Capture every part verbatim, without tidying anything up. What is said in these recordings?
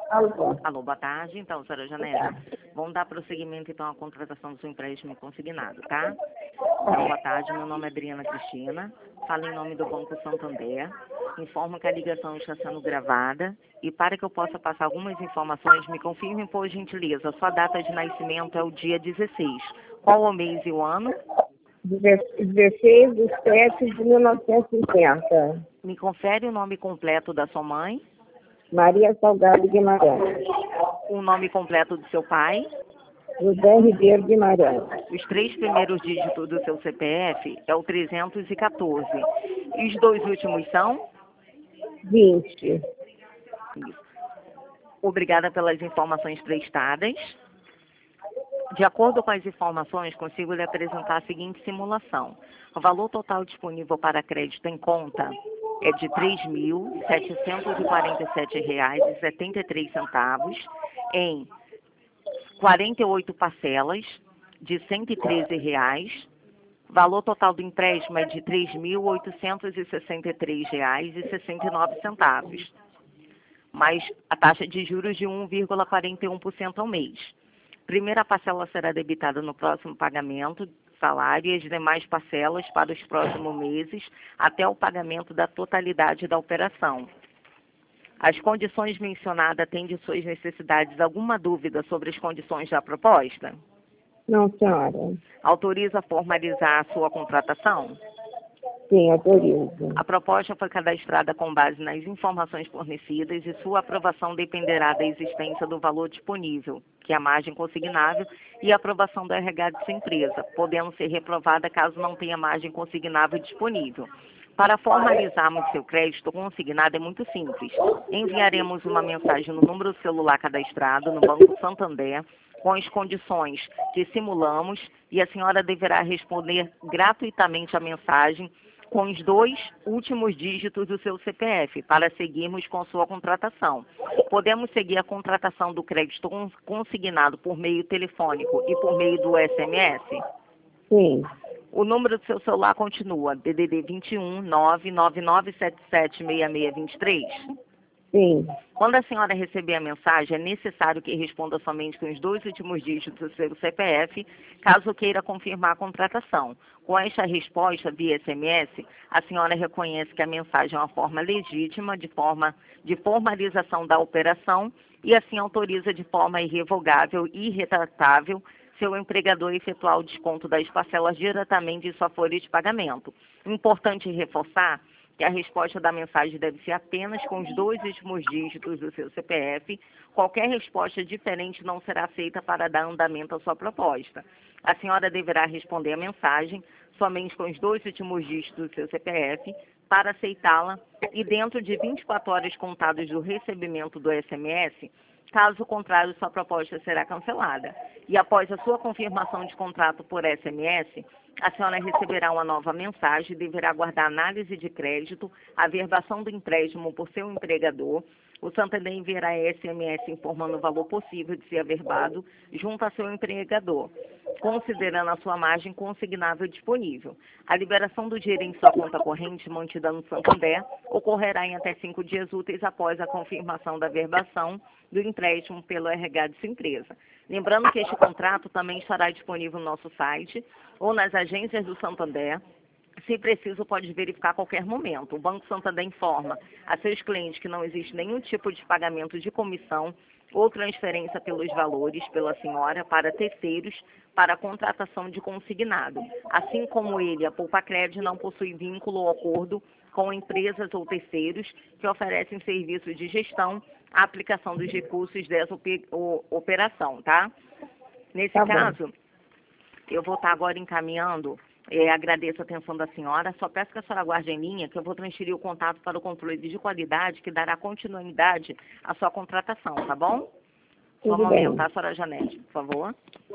Alô. Alô, boa tarde. Então, senhora Janete, vamos dar prosseguimento, então, à contratação do seu empréstimo consignado, tá? Então, boa tarde. Meu nome é Adriana Cristina. Falo em nome do Banco Santander. Informo que a ligação está sendo gravada. E para que eu possa passar algumas informações, me confirme, por gentileza, sua data de nascimento é o dia dezesseis. Qual o mês e o ano? dezesseis de sete de mil novecentos e cinquenta. Me confere o nome completo da sua mãe, Maria Salgado Guimarães. o nome completo do seu pai, José Ribeiro Guimarães. os três primeiros dígitos do seu C P F é o trezentos e quatorze. E os dois últimos são? vinte. Isso. Obrigada pelas informações prestadas. De acordo com as informações, consigo lhe apresentar a seguinte simulação. O valor total disponível para crédito em conta é de três mil setecentos e quarenta e sete reais e setenta e três centavos em quarenta e oito parcelas de cento e treze reais. Valor total do empréstimo é de três mil oitocentos e sessenta e três reais e sessenta e nove centavos, mais a taxa de juros de um vírgula quarenta e um por cento ao mês. Primeira parcela será debitada no próximo pagamento, salário, e as demais parcelas para os próximos meses, até o pagamento da totalidade da operação. As condições mencionadas atendem suas necessidades. Alguma dúvida sobre as condições da proposta? Não, senhora. Autoriza a formalizar a sua contratação? Sim, autorizo. A proposta foi cadastrada com base nas informações fornecidas e sua aprovação dependerá da existência do valor disponível, que é a margem consignável, e a aprovação do R H de sua empresa, podendo ser reprovada caso não tenha margem consignável disponível. Para formalizarmos seu crédito consignado é muito simples. Enviaremos uma mensagem no número celular cadastrado no Banco Santander, com as condições que simulamos, e a senhora deverá responder gratuitamente a mensagem com os dois últimos dígitos do seu C P F, para seguirmos com sua contratação. Podemos seguir a contratação do crédito consignado por meio telefônico e por meio do S M S? Sim. O número do seu celular continua D D D vinte e um, nove nove nove sete sete, seis seis dois três? Sim. Quando a senhora receber a mensagem, é necessário que responda somente com os dois últimos dígitos do seu C P F, caso queira confirmar a contratação. Com esta resposta via S M S, a senhora reconhece que a mensagem é uma forma legítima de, forma, de formalização da operação e assim autoriza de forma irrevogável e irretratável seu empregador efetuar o desconto das parcelas diretamente em sua folha de pagamento. Importante reforçar que a resposta da mensagem deve ser apenas com os dois últimos dígitos do seu C P F. Qualquer resposta diferente não será aceita para dar andamento à sua proposta. A senhora deverá responder a mensagem somente com os dois últimos dígitos do seu C P F para aceitá-la e dentro de vinte e quatro horas contadas do recebimento do S M S, caso contrário, sua proposta será cancelada. E após a sua confirmação de contrato por S M S, a senhora receberá uma nova mensagem e deverá aguardar análise de crédito, averbação do empréstimo por seu empregador. O Santander enviará S M S informando o valor possível de ser averbado junto a seu empregador, considerando a sua margem consignável disponível. A liberação do dinheiro em sua conta corrente mantida no Santander ocorrerá em até cinco dias úteis após a confirmação da averbação do empréstimo pelo R H de sua empresa. Lembrando que este contrato também estará disponível no nosso site ou nas agências do Santander. Se preciso, pode verificar a qualquer momento. O Banco Santander informa a seus clientes que não existe nenhum tipo de pagamento de comissão ou transferência pelos valores pela senhora para terceiros para a contratação de consignado. Assim como ele, a Poupa Crédito não possui vínculo ou acordo com empresas ou terceiros que oferecem serviços de gestão, a aplicação dos recursos dessa operação, tá? Nesse Tá caso, eu vou estar agora encaminhando, eh, agradeço a atenção da senhora, só peço que a senhora aguarde em linha, que eu vou transferir o contato para o controle de qualidade, que dará continuidade à sua contratação, tá bom? Só um Tudo momento, bem. tá, senhora Janete, por favor.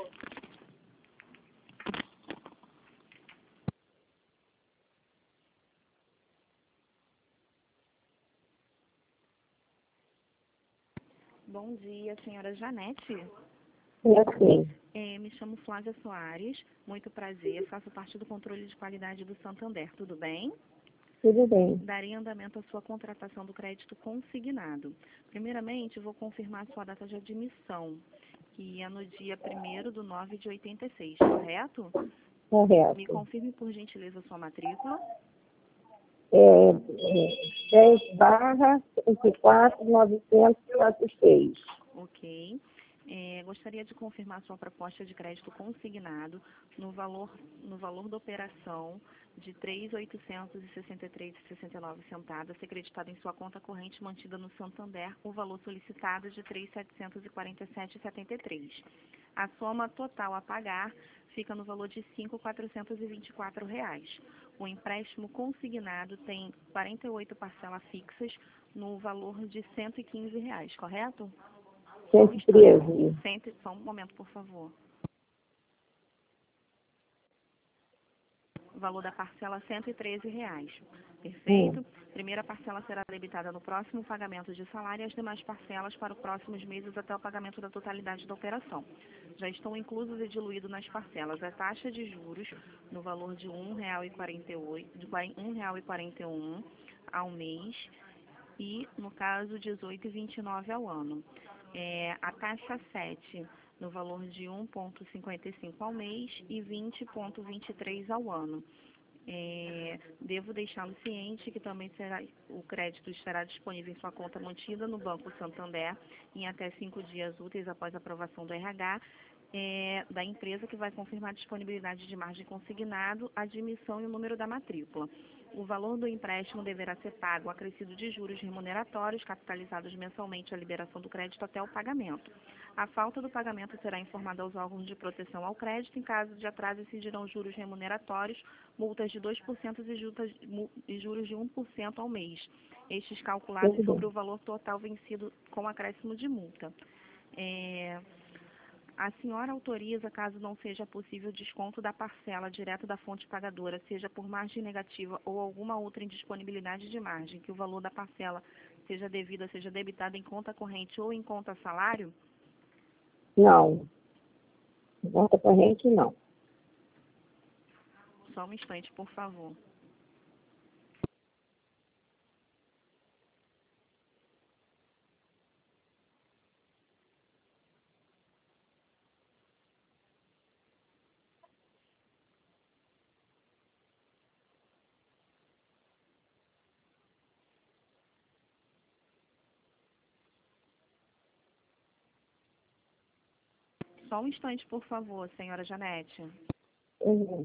Bom dia, senhora Janete. É sim. É, me chamo Flávia Soares, muito prazer, faço parte do controle de qualidade do Santander, tudo bem? Tudo bem. Darei andamento à sua contratação do crédito consignado. Primeiramente, eu vou confirmar a sua data de admissão, que é no dia primeiro de nove de oitenta e seis, correto? Correto. Me confirme, por gentileza, a sua matrícula. É, é, dez barra cento e quatro, novecentos e quarenta e seis. Ok. É, gostaria de confirmar sua proposta de crédito consignado no valor, no valor da operação de três mil oitocentos e sessenta e três reais e sessenta e nove centavos, ser creditado em sua conta corrente mantida no Santander, o valor solicitado de três mil setecentos e quarenta e sete reais e setenta e três centavos. A soma total a pagar fica no valor de cinco mil quatrocentos e vinte e quatro reais. O empréstimo consignado tem quarenta e oito parcelas fixas no valor de cento e quinze reais, correto? cento e treze. Cento, só um momento, por favor. O valor da parcela, cento e treze reais. Perfeito? Hum. Primeira parcela será debitada no próximo pagamento de salário e as demais parcelas para os próximos meses até o pagamento da totalidade da operação. Já estão inclusos e diluídos nas parcelas a taxa de juros no valor de um real e quarenta e oito, de um real e quarenta e um ao mês e, no caso, dezoito reais e vinte e nove ao ano. É, a taxa sete no valor de um real e cinquenta e cinco ao mês e vinte reais e vinte e três ao ano. É, devo deixá-lo ciente que também será, o crédito estará disponível em sua conta mantida no Banco Santander em até cinco dias úteis após a aprovação do R H é, da empresa, que vai confirmar a disponibilidade de margem consignado, admissão e o número da matrícula. O valor do empréstimo deverá ser pago acrescido de juros remuneratórios, capitalizados mensalmente à liberação do crédito até o pagamento. A falta do pagamento será informada aos órgãos de proteção ao crédito. Em caso de atraso, incidirão juros remuneratórios, multas de dois por cento e juros de um por cento ao mês, estes calculados Tudo sobre bem. o valor total vencido com acréscimo de multa. É... A senhora autoriza, caso não seja possível, desconto da parcela direto da fonte pagadora, seja por margem negativa ou alguma outra indisponibilidade de margem, que o valor da parcela seja devida, seja debitada em conta corrente ou em conta salário? Não. Conta corrente, não. Só um instante, por favor. Só um instante, por favor, senhora Janete. Uhum.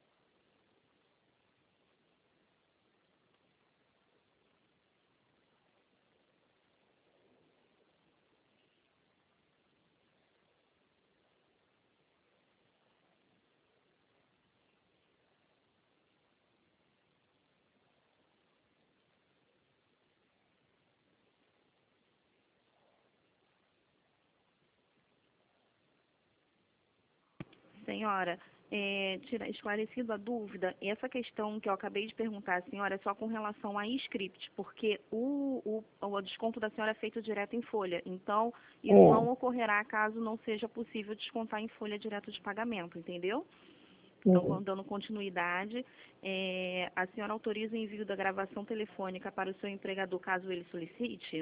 Senhora, é, tira, esclarecido a dúvida, essa questão que eu acabei de perguntar à senhora é só com relação a script, porque o, o, o desconto da senhora é feito direto em folha. Então, isso É. não ocorrerá caso não seja possível descontar em folha direto de pagamento, entendeu? Então, Uhum. vamos dando continuidade. É, a senhora autoriza o envio da gravação telefônica para o seu empregador, caso ele solicite?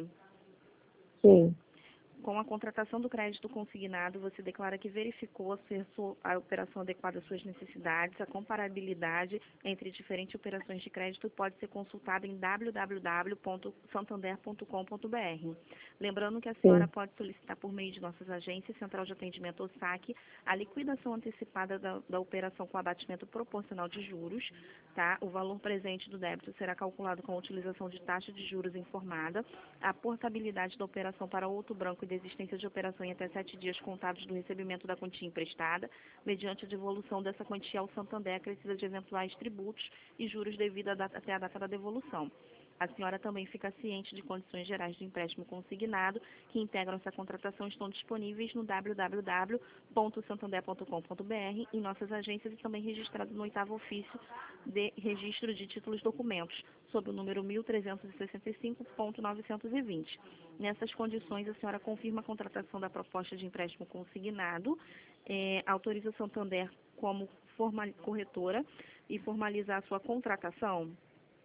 Sim. Com a contratação do crédito consignado, você declara que verificou a, sua, a operação adequada às suas necessidades. A comparabilidade entre diferentes operações de crédito pode ser consultada em w w w ponto santander ponto com ponto b r. Lembrando que a senhora Sim. pode solicitar por meio de nossas agências, Central de Atendimento ou S A C, a liquidação antecipada da, da operação com abatimento proporcional de juros. Tá? O valor presente do débito será calculado com a utilização de taxa de juros informada. A portabilidade da operação para outro banco e desistência de operação em até sete dias contados do recebimento da quantia emprestada, mediante a devolução dessa quantia ao Santander, acrescida de eventuais tributos e juros devido a data, até a data da devolução. A senhora também fica ciente de condições gerais do empréstimo consignado, que integram essa contratação, estão disponíveis no w w w ponto santander ponto com ponto b r, em nossas agências e também registrado no oitavo ofício de registro de títulos e documentos, sob o número mil trezentos e sessenta e cinco ponto novecentos e vinte. Nessas condições, a senhora confirma a contratação da proposta de empréstimo consignado, é, autoriza o Santander como formal, corretora e formaliza a sua contratação?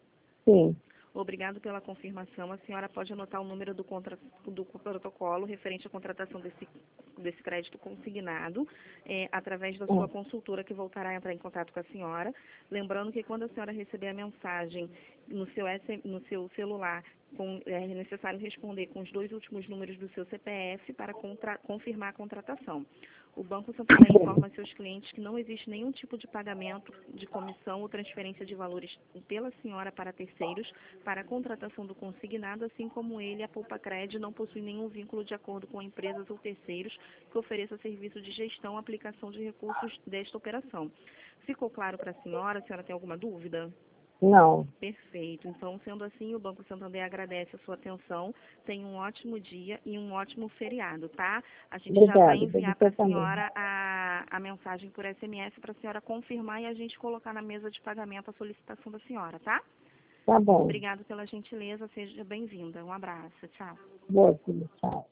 Sim. Obrigado pela confirmação. A senhora pode anotar o número do, contra, do protocolo referente à contratação desse, desse crédito consignado, é, através da sua consultora, que voltará a entrar em contato com a senhora. Lembrando que quando a senhora receber a mensagem no seu, no seu celular, com, é necessário responder com os dois últimos números do seu C P F para contra, confirmar a contratação. O Banco Santander informa seus clientes que não existe nenhum tipo de pagamento de comissão ou transferência de valores pela senhora para terceiros para a contratação do consignado, assim como ele, a Poupacred, não possui nenhum vínculo de acordo com empresas ou terceiros que ofereça serviço de gestão ou aplicação de recursos desta operação. Ficou claro para a senhora? A senhora tem alguma dúvida? Não. Perfeito. Então, sendo assim, o Banco Santander agradece a sua atenção. Tenha um ótimo dia e um ótimo feriado, tá? A gente Obrigada, já vai enviar para a também. senhora a, a mensagem por S M S para a senhora confirmar e a gente colocar na mesa de pagamento a solicitação da senhora, tá? Tá bom. Obrigado pela gentileza. Seja bem-vinda. Um abraço. Tchau. Boa, filho. Tchau.